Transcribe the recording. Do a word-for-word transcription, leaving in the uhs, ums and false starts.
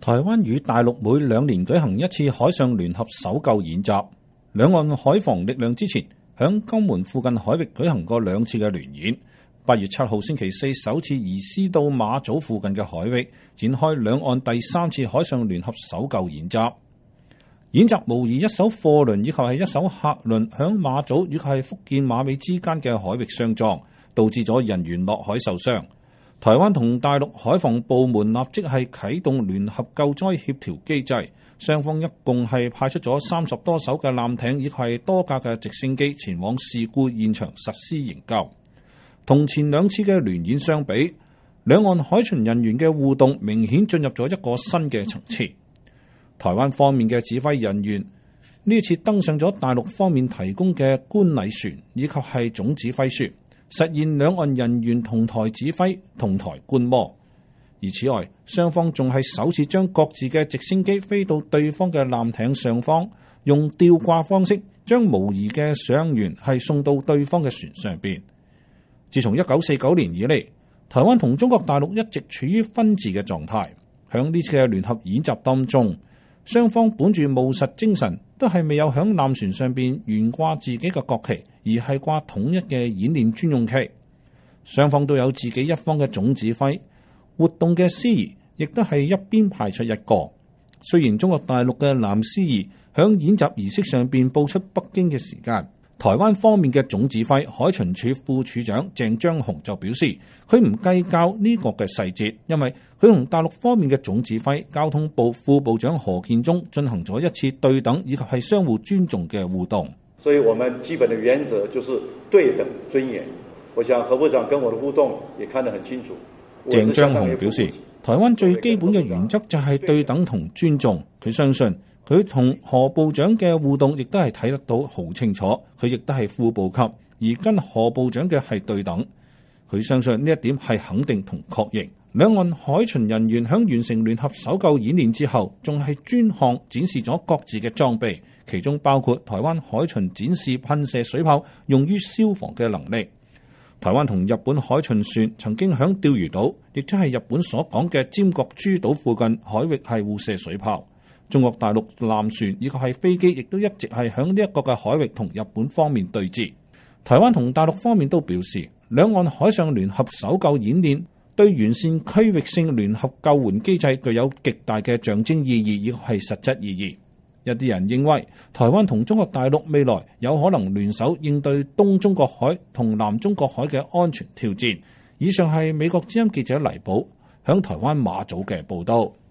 台灣與大陸每兩年舉行一次海上聯合搜救演習，兩岸海防力量之前響金門附近海域舉行過兩次嘅聯演。八月七號星期四首次移師到馬祖附近嘅海域，展開兩岸第三次海上聯合搜救演習。演習模擬一艘貨輪以及係一艘客輪響馬祖以及係福建馬尾之間嘅海域相撞，導致咗人員落海受傷。台灣同大陸海防部門立即係啟動聯合救災協調機制，雙方一共係派出咗三十多艘嘅艦艇以及係多架嘅直升機前往事故現場實施營救。同前兩次嘅聯演相比，兩岸海巡人員嘅互動明顯進入咗一個新嘅層次。台灣方面嘅指揮人員呢次登上咗大陸方面提供嘅觀禮船以及係總指揮船，實現兩岸人員同台指揮、同台觀摩。而此外，雙方仲係首次將各自嘅直升機飛到對方嘅艦艇上方，用吊掛方式將模擬嘅上員係送到對方嘅船上邊。自從一九四九年以嚟，台灣同中國大陸一直處於分治嘅狀態。響呢次嘅聯合演習當中，雙方本住務實精神，都係未有響艦船上邊懸掛自己嘅國旗，而係掛統一嘅演練專用旗。雙方都有自己一方嘅總指揮，活動嘅司儀亦都係一邊派出一個。雖然中國大陸嘅男司儀響演習儀式上邊報出北京嘅時間，台灣方面嘅總指揮海巡署副署長鄭章雄就表示，佢唔計較呢個嘅細節，因為佢同大陸方面嘅總指揮交通部副部長何建中進行咗一次對等以及係相互尊重嘅互動。 所以我們基本的原則就是對等尊嚴。我想何部長跟我的互動也看得很清楚。 鄭章雄表示，台灣最基本嘅原則就係對等同尊重。佢相信佢同何部長嘅互動亦都係睇得到好清楚，佢亦都係副部級，而跟何部長嘅係對等。佢相信呢一點係肯定同確認。兩岸海巡人員響完成聯合搜救演練之後，仲係專項展示咗各自嘅裝備，其中包括台灣海巡展示噴射水炮用於消防嘅能力。台灣同日本海巡船曾經響釣魚島，亦即係日本所講嘅尖閣諸島附近海域係互射水炮。中國大陸艦船以及係飛機亦都一直係響呢一個嘅海域同日本方面對峙。台灣同大陸方面都表示，兩岸海上聯合搜救演練對完善區域性聯合救援機制具有極大嘅象徵意義，亦係實質意義。一啲人認為，台灣同中國大陸未來有可能聯手應對東中國海同南中國海嘅安全挑戰。以上係美國之音記者黎寶響台灣馬祖嘅報道。